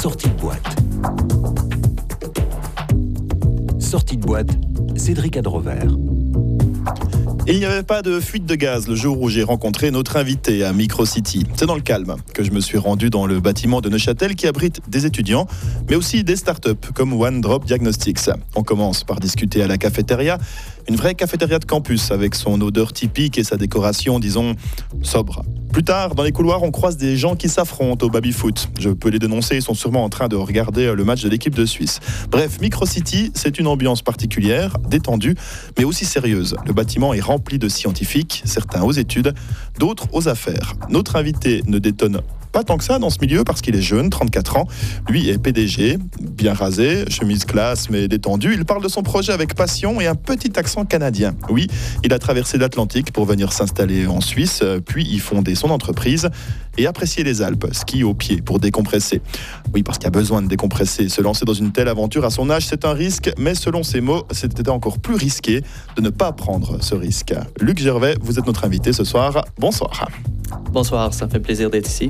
sortie de boîte. Sortie de boîte, Cédric Adrover. Il n'y avait pas de fuite de gaz le jour où j'ai rencontré notre invité à Microcity. C'est dans le calme que je me suis rendu dans le bâtiment de Neuchâtel qui abrite des étudiants, mais aussi des startups comme OneDrop Diagnostics. On commence par discuter à la cafétéria, une vraie cafétéria de campus avec son odeur typique et sa décoration, disons, sobre. Plus tard, dans les couloirs, on croise des gens qui s'affrontent au baby-foot. Je peux les dénoncer, ils sont sûrement en train de regarder le match de l'équipe de Suisse. Bref, Microcity, c'est une ambiance particulière, détendue, mais aussi sérieuse. Le bâtiment est rempli de scientifiques, certains aux études, d'autres aux affaires. Notre invité ne détonne pas tant que ça dans ce milieu parce qu'il est jeune, 34 ans. Lui est PDG, bien rasé, chemise classe mais détendu. Il parle de son projet avec passion et un petit accent canadien. Oui, il a traversé l'Atlantique pour venir s'installer en Suisse, puis y fonder son entreprise et apprécier les Alpes, ski au pied pour décompresser. Oui, parce qu'il y a besoin de décompresser. Se lancer dans une telle aventure à son âge, c'est un risque, mais selon ses mots, c'était encore plus risqué de ne pas prendre ce risque. Luc Gervais, vous êtes notre invité ce soir. Bonsoir. Bonsoir, ça me fait plaisir d'être ici.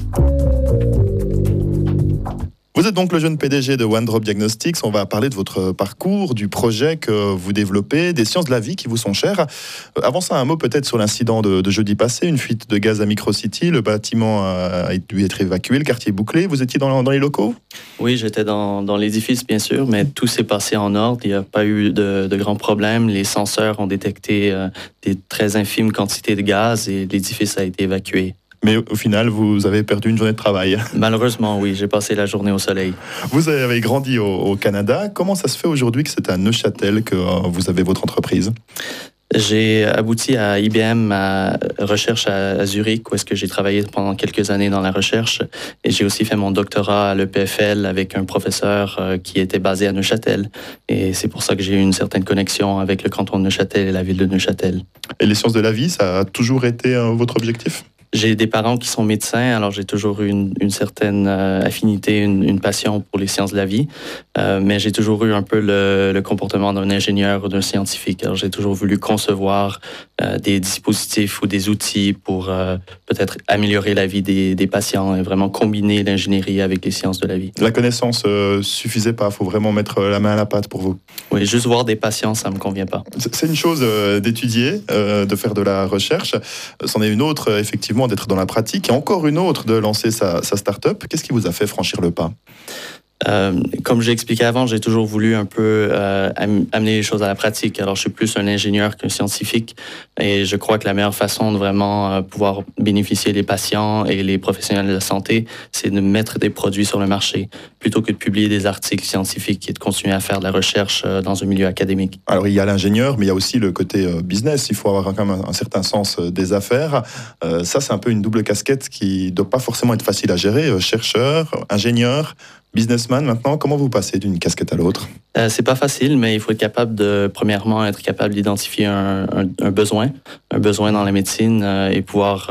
Vous êtes donc le jeune PDG de OneDrop Diagnostics. On va parler de votre parcours, du projet que vous développez, des sciences de la vie qui vous sont chères. Avant ça, un mot peut-être sur l'incident de jeudi passé, une fuite de gaz à Microcity. Le bâtiment a dû être évacué, le quartier bouclé. Vous étiez dans les locaux ? Oui, j'étais dans l'édifice, bien sûr, mais tout s'est passé en ordre. Il n'y a pas eu de grands problèmes. Les senseurs ont détecté des très infimes quantités de gaz et l'édifice a été évacué. Mais au final, vous avez perdu une journée de travail. Malheureusement, oui, j'ai passé la journée au soleil. Vous avez grandi au Canada. Comment ça se fait aujourd'hui que c'est à Neuchâtel que vous avez votre entreprise ? J'ai abouti à IBM, à recherche à Zurich, où est-ce que j'ai travaillé pendant quelques années dans la recherche. Et j'ai aussi fait mon doctorat à l'EPFL avec un professeur qui était basé à Neuchâtel. Et c'est pour ça que j'ai eu une certaine connexion avec le canton de Neuchâtel et la ville de Neuchâtel. Et les sciences de la vie, ça a toujours été votre objectif ? J'ai des parents qui sont médecins, alors j'ai toujours eu une certaine affinité, une passion pour les sciences de la vie, mais j'ai toujours eu un peu le comportement d'un ingénieur ou d'un scientifique. Alors j'ai toujours voulu concevoir des dispositifs ou des outils pour peut-être améliorer la vie des patients et vraiment combiner l'ingénierie avec les sciences de la vie. La connaissance suffisait pas, il faut vraiment mettre la main à la pâte pour vous. Oui, juste voir des patients, ça me convient pas. C'est une chose d'étudier, de faire de la recherche, c'en est une autre effectivement d'être dans la pratique, et encore une autre de lancer sa start-up. Qu'est-ce qui vous a fait franchir le pas ? Comme j'ai expliqué avant, j'ai toujours voulu un peu amener les choses à la pratique. Alors, je suis plus un ingénieur qu'un scientifique et je crois que la meilleure façon de vraiment pouvoir bénéficier des patients et les professionnels de la santé, c'est de mettre des produits sur le marché plutôt que de publier des articles scientifiques et de continuer à faire de la recherche dans un milieu académique. Alors, il y a l'ingénieur, mais il y a aussi le côté business. Il faut avoir quand même un certain sens des affaires. Ça, c'est un peu une double casquette qui ne doit pas forcément être facile à gérer. Chercheur, ingénieur, businessman maintenant, comment vous passez d'une casquette à l'autre ? C'est pas facile, mais il faut être capable premièrement, être capable d'identifier un besoin dans la médecine et pouvoir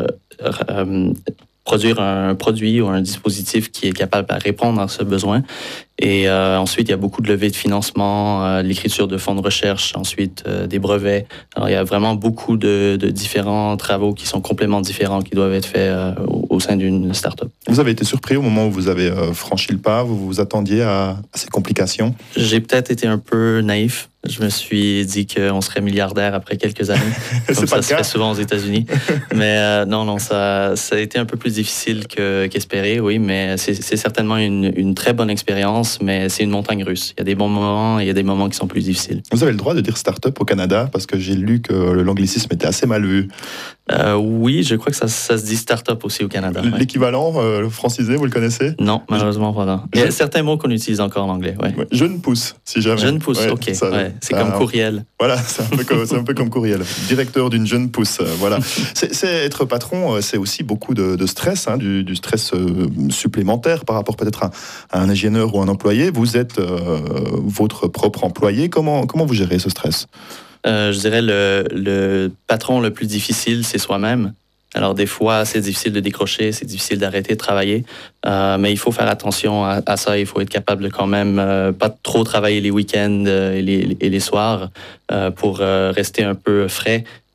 produire un produit ou un dispositif qui est capable de répondre à ce besoin. Et ensuite, il y a beaucoup de levées de financement, l'écriture de fonds de recherche, ensuite des brevets. Alors, il y a vraiment beaucoup de différents travaux qui sont complètement différents, qui doivent être faits au sein d'une start-up. Vous avez été surpris au moment où vous avez franchi le pas, vous vous attendiez à ces complications ? J'ai peut-être été un peu naïf. Je me suis dit qu'on serait milliardaire après quelques années, comme ça se fait souvent aux États-Unis. Mais non, ça a été un peu plus difficile qu'espéré, oui, mais c'est certainement une très bonne expérience, mais c'est une montagne russe. Il y a des bons moments et il y a des moments qui sont plus difficiles. Vous avez le droit de dire start-up au Canada, parce que j'ai lu que l'anglicisme était assez mal vu. Oui, je crois que ça se dit start-up aussi au Canada. L'équivalent francisé, vous le connaissez ? Non, malheureusement pas. Non. Il y a certains mots qu'on utilise encore en anglais. Ouais. Ouais, jeune pousse, si jamais. Jeune pousse, ouais, ok. Ouais, c'est comme courriel. Voilà, c'est un peu comme courriel. Directeur d'une jeune pousse, voilà. C'est être patron, c'est aussi beaucoup de stress, hein, du stress supplémentaire par rapport peut-être à un ingénieur ou un employé. Vous êtes votre propre employé. Comment vous gérez ce stress ? Je dirais le patron le plus difficile, c'est soi-même. Alors, des fois, c'est difficile de décrocher, c'est difficile d'arrêter de travailler, mais il faut faire attention à ça. Il faut être capable de quand même pas trop travailler les week-ends et les soirs pour rester un peu frais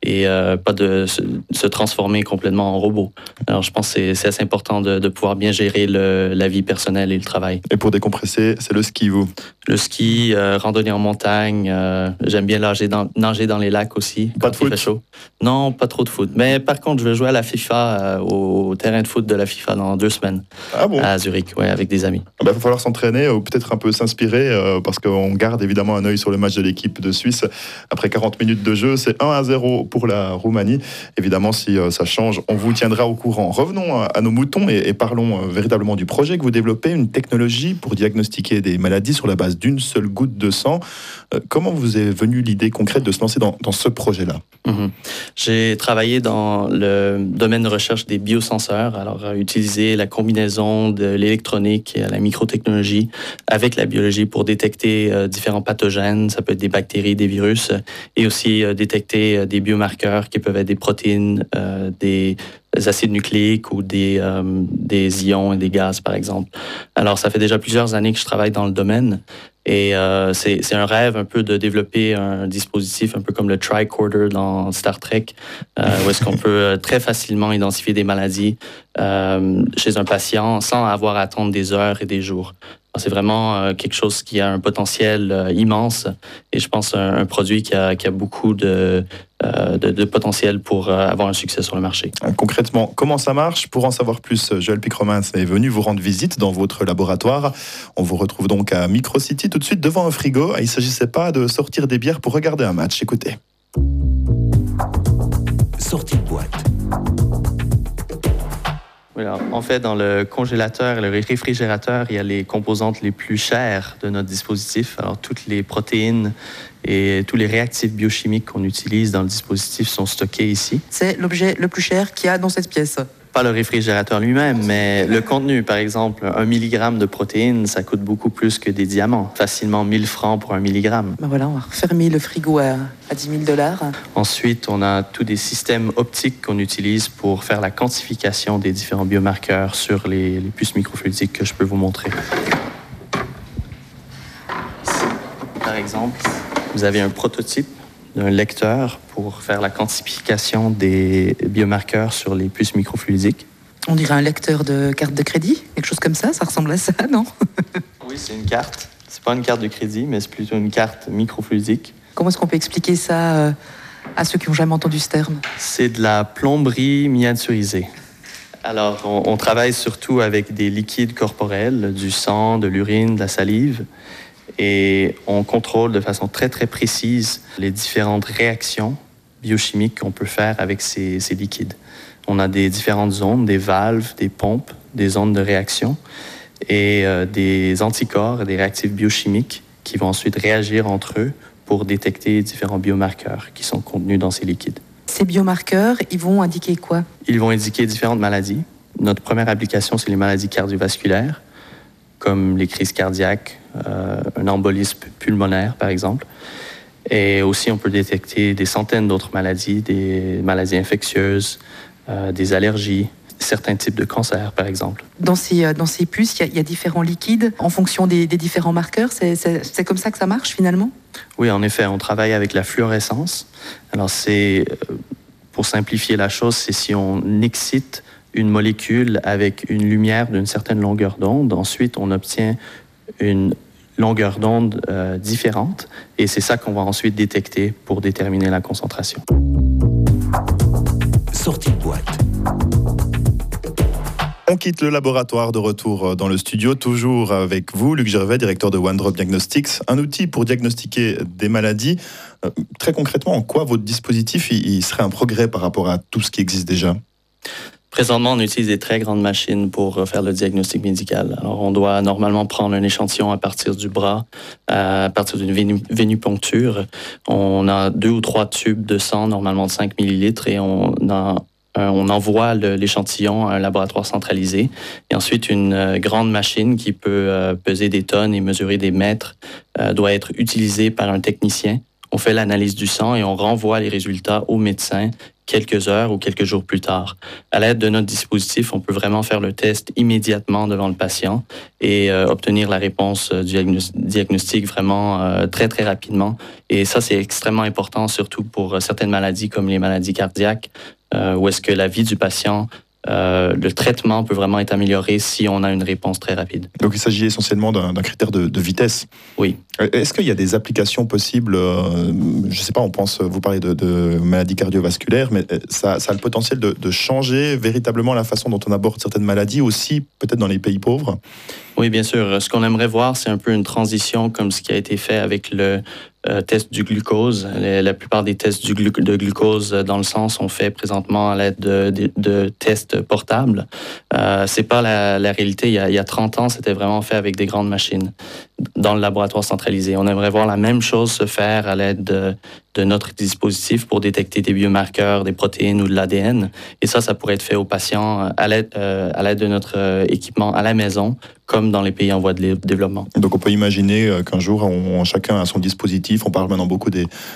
et pas de se transformer complètement en robot. Alors, je pense que c'est assez important de pouvoir bien gérer la vie personnelle et le travail. Et pour décompresser, c'est le ski, vous? Le ski, randonnée en montagne, j'aime bien nager dans les lacs aussi. Pas de foot? Il fait chaud. Non, pas trop de foot. Mais par contre, je vais jouer à la FIFA, au terrain de foot de la FIFA dans 2 semaines. Ah bon? À Zurich, ouais, avec des amis. Il va falloir s'entraîner ou peut-être un peu s'inspirer parce qu'on garde évidemment un œil sur le match de l'équipe de Suisse. Après 40 minutes de jeu, c'est 1-0 pour la Roumanie. Évidemment, si ça change, on vous tiendra au courant. Revenons à nos moutons et parlons véritablement du projet que vous développez, une technologie pour diagnostiquer des maladies sur la base d'une seule goutte de sang. Comment vous est venue l'idée concrète de se lancer dans ce projet-là? J'ai travaillé dans le domaine de recherche des biosenseurs, alors utiliser la combinaison de l'électronique et la microtechnologie avec la biologie pour détecter différents pathogènes, ça peut être des bactéries, des virus, et aussi détecter des biomarqueurs qui peuvent être des protéines, des acides nucléiques ou des ions et des gaz, par exemple. Alors, ça fait déjà plusieurs années que je travaille dans le domaine. Et c'est un rêve un peu de développer un dispositif un peu comme le tricorder dans Star Trek, où est-ce qu'on peut très facilement identifier des maladies chez un patient sans avoir à attendre des heures et des jours. C'est vraiment quelque chose qui a un potentiel immense et je pense un produit qui a beaucoup de potentiel pour avoir un succès sur le marché. Concrètement, comment ça marche? Pour en savoir plus, Joël Picromans est venu vous rendre visite dans votre laboratoire. On vous retrouve donc à Microcity tout de suite devant un frigo. Il ne s'agissait pas de sortir des bières pour regarder un match. Écoutez. Sortie de boîte. Oui, alors, en fait, dans le congélateur et le réfrigérateur, il y a les composantes les plus chères de notre dispositif. Alors, toutes les protéines et tous les réactifs biochimiques qu'on utilise dans le dispositif sont stockés ici. C'est l'objet le plus cher qu'il y a dans cette pièce. Pas le réfrigérateur lui-même, mais le contenu. Par exemple, 1 milligramme de protéines, ça coûte beaucoup plus que des diamants. Facilement 1000 francs pour 1 milligramme. Ben voilà, on va refermer le frigo à $10 000. Ensuite, on a tous des systèmes optiques qu'on utilise pour faire la quantification des différents biomarqueurs sur les puces microfluidiques que je peux vous montrer. Ici, par exemple, vous avez un prototype d'un lecteur pour faire la quantification des biomarqueurs sur les puces microfluidiques. On dirait un lecteur de carte de crédit, quelque chose comme ça ressemble à ça, non? Oui, c'est une carte. C'est pas une carte de crédit, mais c'est plutôt une carte microfluidique. Comment est-ce qu'on peut expliquer ça à ceux qui n'ont jamais entendu ce terme? C'est de la plomberie miniaturisée. Alors, on travaille surtout avec des liquides corporels, du sang, de l'urine, de la salive, et on contrôle de façon très, très précise les différentes réactions biochimiques qu'on peut faire avec ces liquides. On a des différentes zones, des valves, des pompes, des zones de réaction et des anticorps et des réactifs biochimiques qui vont ensuite réagir entre eux pour détecter différents biomarqueurs qui sont contenus dans ces liquides. Ces biomarqueurs, ils vont indiquer quoi? Ils vont indiquer différentes maladies. Notre première application, c'est les maladies cardiovasculaires, comme les crises cardiaques, un embolisme pulmonaire, par exemple. Et aussi, on peut détecter des centaines d'autres maladies, des maladies infectieuses, des allergies, certains types de cancers, par exemple. Dans ces puces, il y a différents liquides en fonction des différents marqueurs. C'est comme ça que ça marche, finalement? Oui, en effet, on travaille avec la fluorescence. Alors, pour simplifier la chose, c'est si on excite une molécule avec une lumière d'une certaine longueur d'onde. Ensuite, on obtient une longueur d'onde différente et c'est ça qu'on va ensuite détecter pour déterminer la concentration. Sortie de boîte. On quitte le laboratoire, de retour dans le studio, toujours avec vous, Luc Gervais, directeur de OneDrop Diagnostics, un outil pour diagnostiquer des maladies. Très concrètement, en quoi votre dispositif il serait un progrès par rapport à tout ce qui existe déjà? Présentement, on utilise des très grandes machines pour faire le diagnostic médical. Alors, on doit normalement prendre un échantillon à partir du bras, à partir d'une vénipuncture. On a 2 ou 3 tubes de sang, normalement de 5 millilitres, et on envoie l'échantillon à un laboratoire centralisé. Et ensuite, une grande machine qui peut peser des tonnes et mesurer des mètres doit être utilisée par un technicien On fait l'analyse du sang et on renvoie les résultats au médecin quelques heures ou quelques jours plus tard. À l'aide de notre dispositif, on peut vraiment faire le test immédiatement devant le patient et obtenir la réponse du diagnostic vraiment très, très rapidement. Et ça, c'est extrêmement important, surtout pour certaines maladies comme les maladies cardiaques, où est-ce que la vie du patient, le traitement peut vraiment être amélioré si on a une réponse très rapide. Donc il s'agit essentiellement d'un critère de vitesse. Oui. Est-ce qu'il y a des applications possibles, je ne sais pas, vous parlez de maladies cardiovasculaires, mais ça a le potentiel de changer véritablement la façon dont on aborde certaines maladies, aussi peut-être dans les pays pauvres? Oui, bien sûr. Ce qu'on aimerait voir, c'est un peu une transition comme ce qui a été fait avec le test du glucose. La plupart des tests de glucose dans le sang sont faits présentement à l'aide de tests portables. C'est pas la réalité. Il y a 30 ans, c'était vraiment fait avec des grandes machines dans le laboratoire centralisé. On aimerait voir la même chose se faire à l'aide de notre dispositif pour détecter des biomarqueurs, des protéines ou de l'ADN. Et ça pourrait être fait aux patients à l'aide de notre équipement à la maison, comme dans les pays en voie de développement. Donc on peut imaginer qu'un jour, chacun a son dispositif. On parle maintenant beaucoup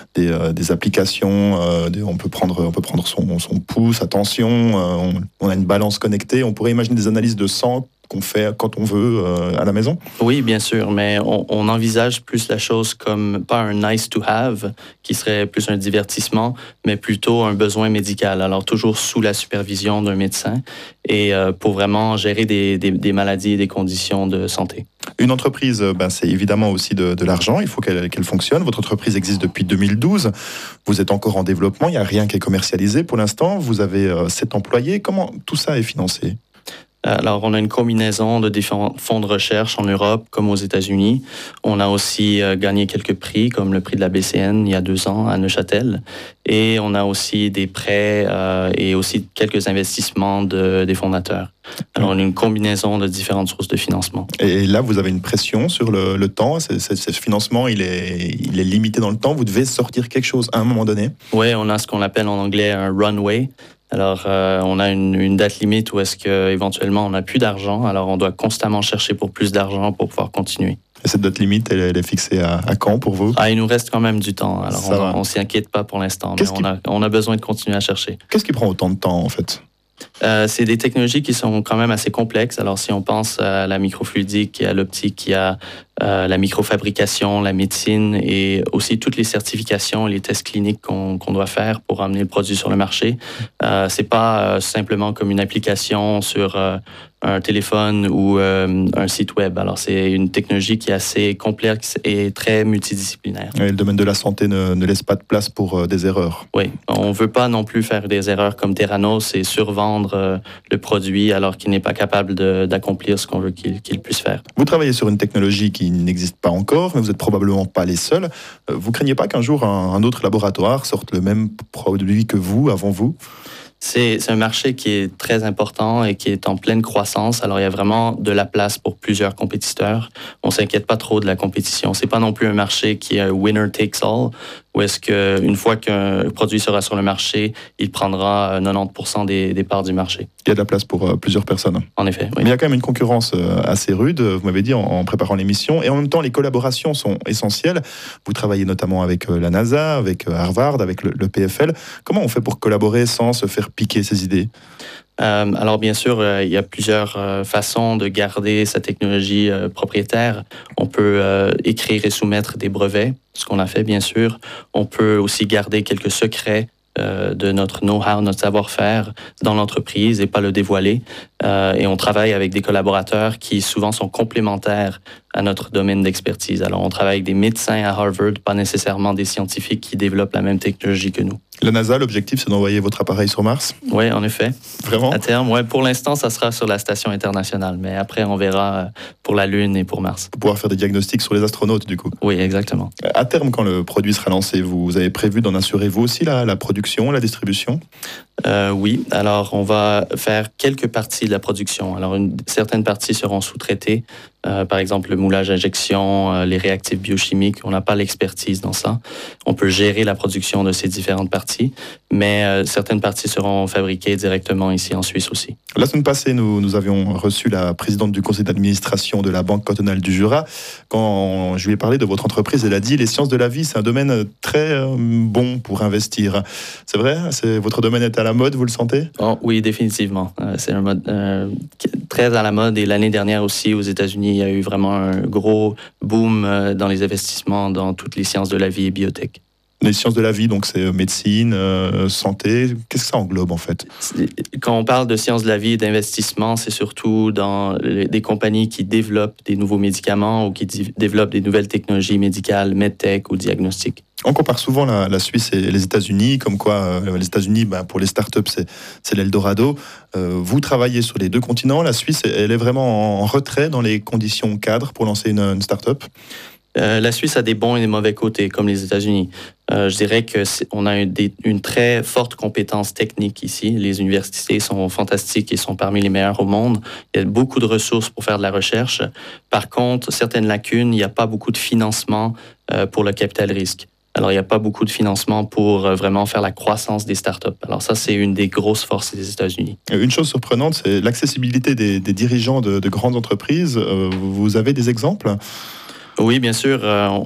des applications. On peut prendre son pouls, sa tension. On a une balance connectée. On pourrait imaginer des analyses de sang qu'on fait quand on veut à la maison? Oui, bien sûr, mais on envisage plus la chose comme pas un nice to have, qui serait plus un divertissement, mais plutôt un besoin médical. Alors toujours sous la supervision d'un médecin et pour vraiment gérer des maladies et des conditions de santé. Une entreprise, c'est évidemment aussi de l'argent. Il faut qu'elle fonctionne. Votre entreprise existe depuis 2012. Vous êtes encore en développement. Il n'y a rien qui est commercialisé pour l'instant. Vous avez 7 employés. Comment tout ça est financé? Alors, on a une combinaison de différents fonds de recherche en Europe comme aux États-Unis. On a aussi gagné quelques prix, comme le prix de la BCN il y a 2 ans à Neuchâtel. Et on a aussi des prêts et aussi quelques investissements des fondateurs. Alors, on a une combinaison de différentes sources de financement. Et là, vous avez une pression sur le temps. Ce financement, il est limité dans le temps. Vous devez sortir quelque chose à un moment donné. Oui, on a ce qu'on appelle en anglais un runway. Alors, on a une date limite où est-ce qu'éventuellement on n'a plus d'argent. Alors, on doit constamment chercher pour plus d'argent pour pouvoir continuer. Et cette date limite, elle est fixée à quand pour vous? Il nous reste quand même du temps. Alors, on ne s'y inquiète pas pour l'instant, mais on a besoin de continuer à chercher. Qu'est-ce qui prend autant de temps, en fait? C'est des technologies qui sont quand même assez complexes. Alors, si on pense à la microfluidique, à l'optique, il y a la microfabrication, la médecine et aussi toutes les certifications et les tests cliniques qu'on doit faire pour amener le produit sur le marché. C'est pas simplement comme une application sur un téléphone ou un site web. Alors, c'est une technologie qui est assez complexe et très multidisciplinaire. Et le domaine de la santé ne laisse pas de place pour des erreurs. Oui, on ne veut pas non plus faire des erreurs comme Theranos et survendre le produit alors qu'il n'est pas capable d'accomplir ce qu'on veut qu'il puisse faire. Vous travaillez sur une technologie qui n'existe pas encore, mais vous n'êtes probablement pas les seuls. Vous craignez pas qu'un jour un autre laboratoire sorte le même produit que vous, avant vous? C'est un marché qui est très important et qui est en pleine croissance. Alors, il y a vraiment de la place pour plusieurs compétiteurs. On ne s'inquiète pas trop de la compétition. Ce n'est pas non plus un marché qui est winner takes all, où est-ce qu'une fois qu'un produit sera sur le marché, il prendra 90% des parts du marché. Il y a de la place pour plusieurs personnes. En effet, oui. Mais il y a quand même une concurrence assez rude, vous m'avez dit, en préparant l'émission. Et en même temps, les collaborations sont essentielles. Vous travaillez notamment avec la NASA, avec Harvard, avec le PFL. Comment on fait pour collaborer sans se faire piquer ses idées? Alors, bien sûr, il y a plusieurs façons de garder sa technologie propriétaire. On peut écrire et soumettre des brevets, ce qu'on a fait, bien sûr. On peut aussi garder quelques secrets de notre know-how, notre savoir-faire dans l'entreprise et pas le dévoiler. Et on travaille avec des collaborateurs qui souvent sont complémentaires à notre domaine d'expertise. Alors, on travaille avec des médecins à Harvard, pas nécessairement des scientifiques qui développent la même technologie que nous. La NASA, l'objectif, c'est d'envoyer votre appareil sur Mars? Oui, en effet. Vraiment? À terme, ouais. Pour l'instant, ça sera sur la station internationale, mais après, on verra pour la Lune et pour Mars. Pour pouvoir faire des diagnostics sur les astronautes, du coup? Oui, exactement. À terme, quand le produit sera lancé, vous avez prévu d'en assurer vous aussi la production, la distribution? Oui, alors on va faire quelques parties de la production. Alors certaines parties seront sous-traitées, par exemple le moulage injection, les réactifs biochimiques. On n'a pas l'expertise dans ça. On peut gérer la production de ces différentes parties, mais certaines parties seront fabriquées directement ici en Suisse aussi. La semaine passée, nous avions reçu la présidente du conseil d'administration de la Banque cantonale du Jura. Quand je lui ai parlé de votre entreprise, elle a dit les sciences de la vie, c'est un domaine très bon pour investir. C'est vrai? Votre domaine est à la mode, vous le sentez? Oh, oui, définitivement. C'est un mode très à la mode. Et l'année dernière aussi, aux États-Unis, il y a eu vraiment un gros boom dans les investissements dans toutes les sciences de la vie et biotech. Les sciences de la vie, donc c'est médecine, santé. Qu'est-ce que ça englobe en fait? Quand on parle de sciences de la vie et d'investissement, c'est surtout dans des compagnies qui développent des nouveaux médicaments ou qui développent des nouvelles technologies médicales, medtech ou diagnostiques. On compare souvent la Suisse et les États-Unis, comme quoi les États-Unis, pour les startups, c'est l'Eldorado. Vous travaillez sur les deux continents. La Suisse, elle est vraiment en retrait dans les conditions cadres pour lancer une startup. La Suisse a des bons et des mauvais côtés, comme les États-Unis. Je dirais qu'on a une très forte compétence technique ici. Les universités sont fantastiques et sont parmi les meilleures au monde. Il y a beaucoup de ressources pour faire de la recherche. Par contre, certaines lacunes, il n'y a pas beaucoup de financement pour le capital risque. Alors, il n'y a pas beaucoup de financement pour vraiment faire la croissance des startups. Alors ça, c'est une des grosses forces des États-Unis. Une chose surprenante, c'est l'accessibilité des dirigeants de grandes entreprises. Vous avez des exemples ? Oui, bien sûr.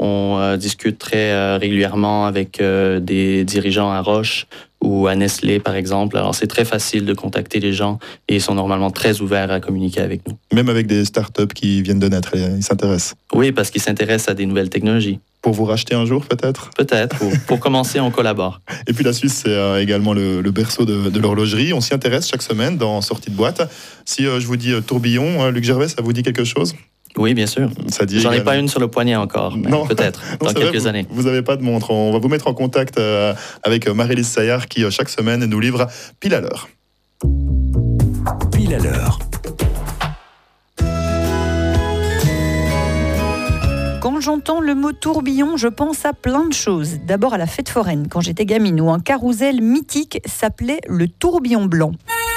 On discute très régulièrement avec des dirigeants à Roche ou à Nestlé, par exemple. Alors, c'est très facile de contacter les gens et ils sont normalement très ouverts à communiquer avec nous. Même avec des startups qui viennent de naître, ils s'intéressent? Oui, parce qu'ils s'intéressent à des nouvelles technologies. Pour vous racheter un jour, peut-être? Peut-être. Pour commencer, on collabore. Et puis la Suisse, c'est également le berceau de l'horlogerie. On s'y intéresse chaque semaine dans Sortie de boîte. Si je vous dis tourbillon, Luc Gervais, ça vous dit quelque chose? Oui, bien sûr. J'en ai pas une sur le poignet encore, mais non. Peut-être, dans quelques années. Vous n'avez pas de montre. On va vous mettre en contact avec Marie-Lise Saillard qui, chaque semaine, nous livre Pile à l'heure. Pile à l'heure. Quand j'entends le mot tourbillon, je pense à plein de choses. D'abord à la fête foraine, quand j'étais gamine, où un carrousel mythique s'appelait le tourbillon blanc.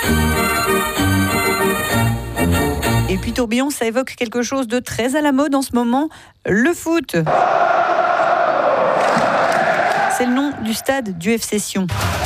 Et puis tourbillon, ça évoque quelque chose de très à la mode en ce moment, le foot. C'est le nom du stade du FC Sion.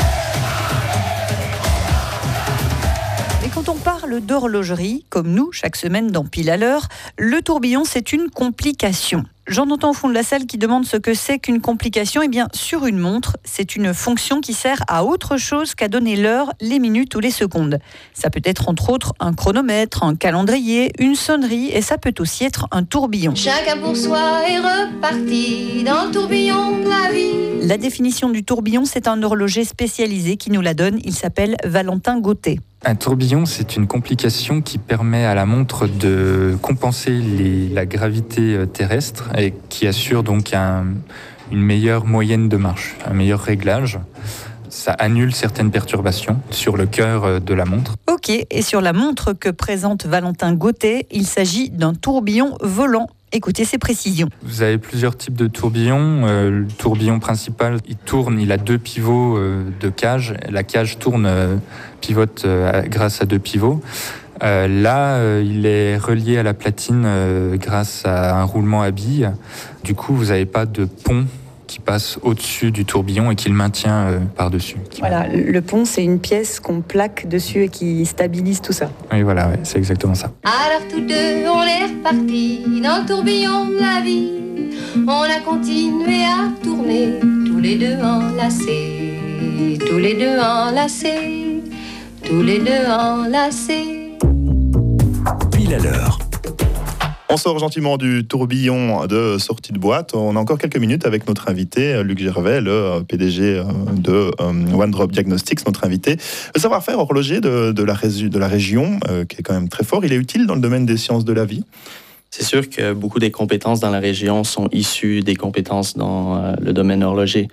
Et quand on parle d'horlogerie, comme nous, chaque semaine dans Pile à l'heure, le tourbillon, c'est une complication. J'en entends au fond de la salle qui demande ce que c'est qu'une complication. Eh bien, sur une montre, c'est une fonction qui sert à autre chose qu'à donner l'heure, les minutes ou les secondes. Ça peut être entre autres un chronomètre, un calendrier, une sonnerie et ça peut aussi être un tourbillon. Chacun pour soi est reparti dans le tourbillon de la vie. La définition du tourbillon, c'est un horloger spécialisé qui nous la donne. Il s'appelle Valentin Gauthier. Un tourbillon, c'est une complication qui permet à la montre de compenser la gravité terrestre et qui assure donc une meilleure moyenne de marche, un meilleur réglage. Ça annule certaines perturbations sur le cœur de la montre. Ok, et sur la montre que présente Valentin Gauthier, il s'agit d'un tourbillon volant. Écoutez ces précisions. Vous avez plusieurs types de tourbillons. Le tourbillon principal, il a deux pivots de cage. La cage pivote grâce à deux pivots. Là, il est relié à la platine grâce à un roulement à billes. Du coup, vous n'avez pas de pont qui passe au-dessus du tourbillon et qui le maintient par-dessus. Voilà, le pont, c'est une pièce qu'on plaque dessus et qui stabilise tout ça. Oui, voilà, ouais, c'est exactement ça. Alors tous deux, on est repartis dans le tourbillon de la vie. On a continué à tourner, tous les deux enlacés, tous les deux enlacés, tous les deux enlacés. Pile à l'heure. On sort gentiment du tourbillon de Sortie de boîte. On a encore quelques minutes avec notre invité, Luc Gervais, le PDG de One Drop Diagnostics, notre invité. Le savoir-faire horloger de la région, qui est quand même très fort, il est utile dans le domaine des sciences de la vie? C'est sûr que beaucoup des compétences dans la région sont issues des compétences dans le domaine horloger.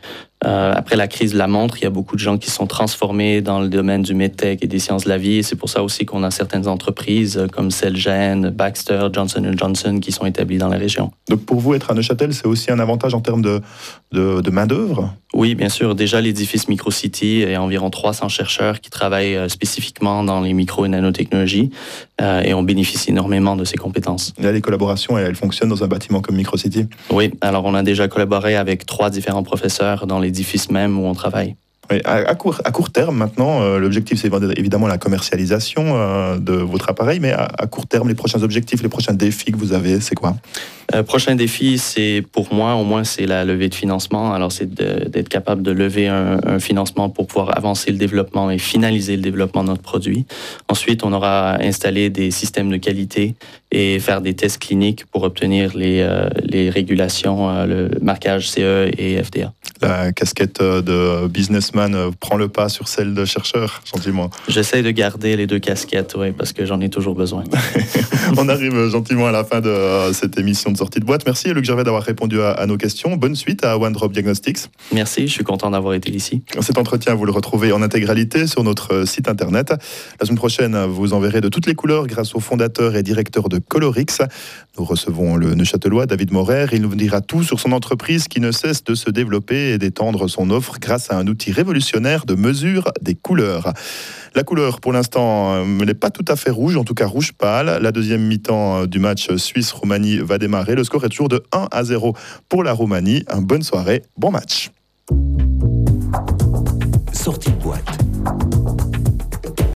Après la crise de la montre, il y a beaucoup de gens qui sont transformés dans le domaine du medtech et des sciences de la vie. Et c'est pour ça aussi qu'on a certaines entreprises comme Celgene, Baxter, Johnson & Johnson qui sont établies dans la région. Donc pour vous, être à Neuchâtel, c'est aussi un avantage en termes de main-d'œuvre? Oui, bien sûr. Déjà, l'édifice Microcity, il y a environ 300 chercheurs qui travaillent spécifiquement dans les micro- et nanotechnologies et on bénéficie énormément de ces compétences. Là, les collaborations, elles fonctionnent dans un bâtiment comme Microcity? Oui, alors on a déjà collaboré avec 3 différents professeurs dans l'édifice même où on travaille. Oui, à court terme, maintenant, l'objectif, c'est évidemment la commercialisation de votre appareil, mais à court terme, les prochains objectifs, les prochains défis que vous avez, c'est quoi? Prochain défi, c'est pour moi, au moins, c'est la levée de financement. Alors, c'est d'être capable de lever un financement pour pouvoir avancer le développement et finaliser le développement de notre produit. Ensuite, on aura installé des systèmes de qualité et faire des tests cliniques pour obtenir les régulations, le marquage CE et FDA. La casquette de businessman prend le pas sur celle de chercheur, gentiment. J'essaie de garder les 2 casquettes, oui, parce que j'en ai toujours besoin. On arrive gentiment à la fin de cette émission de sortie de boîte. Merci Luc Gervais d'avoir répondu à nos questions. Bonne suite à One Drop Diagnostics. Merci, je suis content d'avoir été ici. Cet entretien, vous le retrouvez en intégralité sur notre site internet. La semaine prochaine, vous en verrez de toutes les couleurs grâce au fondateur et directeur de Colorix. Nous recevons le Neuchâtelois David Morer. Il nous dira tout sur son entreprise qui ne cesse de se développer et d'étendre son offre grâce à un outil révolutionnaire de mesure des couleurs. La couleur, pour l'instant, n'est pas tout à fait rouge, en tout cas rouge pâle. La deuxième mi-temps du match Suisse-Roumanie va démarrer. Le score est toujours de 1-0 pour la Roumanie. Bonne soirée, bon match. Sortie de boîte.